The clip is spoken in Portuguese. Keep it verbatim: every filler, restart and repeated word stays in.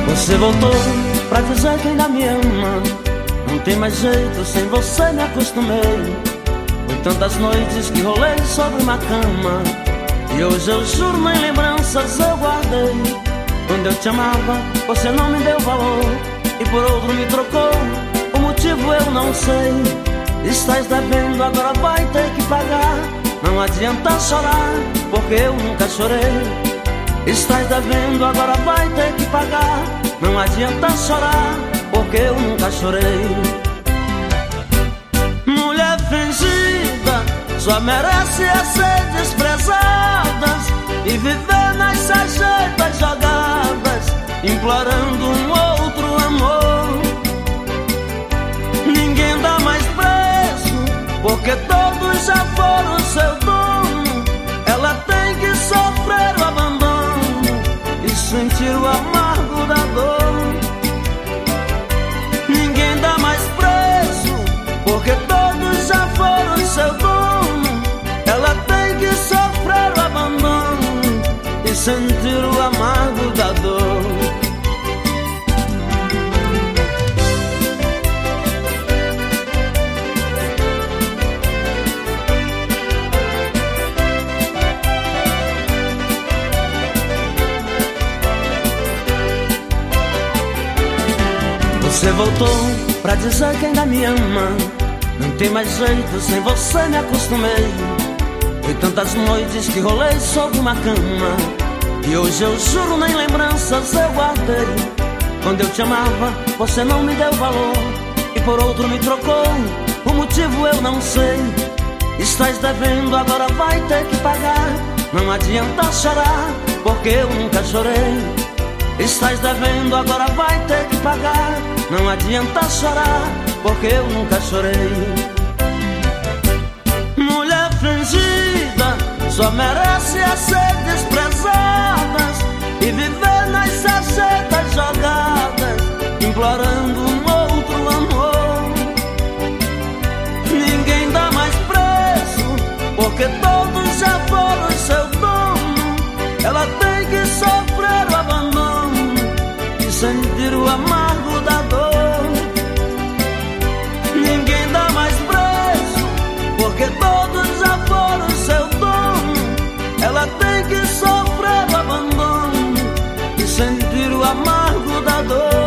Você voltou pra dizer que ainda me ama. Não tem mais jeito, sem você me acostumei. Foi tantas noites que rolei sobre uma cama, e hoje eu juro, nem lembranças eu guardei. Quando eu te amava, você não me deu valor, e por outro me trocou. O motivo eu não sei. Estás devendo, agora vai ter que pagar. Não adianta chorar, porque eu nunca chorei. Estás devendo, agora vai ter que pagar. Não adianta chorar, porque eu nunca chorei. Mulher fingida só merece ser desprezada e viver nas sarjetas jogadas, implorando um outro amor. Ninguém dá mais preço, porque todos já foram seu dono. Ela tem que sofrer o abandono e sentir o amargo da dor. Ninguém dá mais preço, porque todos já foram seu dono. Ela tem que sofrer o abandono e sentir o amargo da dor. Você voltou pra dizer que ainda me ama. Não tem mais jeito, sem você me acostumei. Foi tantas noites que rolei sobre uma cama, e hoje eu juro, nem lembranças eu guardei. Quando eu te amava, você não me deu valor, e por outro me trocou. O motivo eu não sei. Estás devendo, agora vai ter que pagar. Não adianta chorar, porque eu nunca chorei. Estás devendo, agora vai ter que pagar. Não adianta chorar, porque eu nunca chorei. Mulher fingida só merece ser desprezada e viver nas sarjetas jogadas, implorando um outro amor. Ninguém dá mais preço, porque todos já foram seu dono. Ela tem que sofrer o abandono e sentir o amargo da dor. Ninguém dá mais preço, porque todos já foram seu dono. Ela tem que sofrer o abandono e sentir o amargo da dor.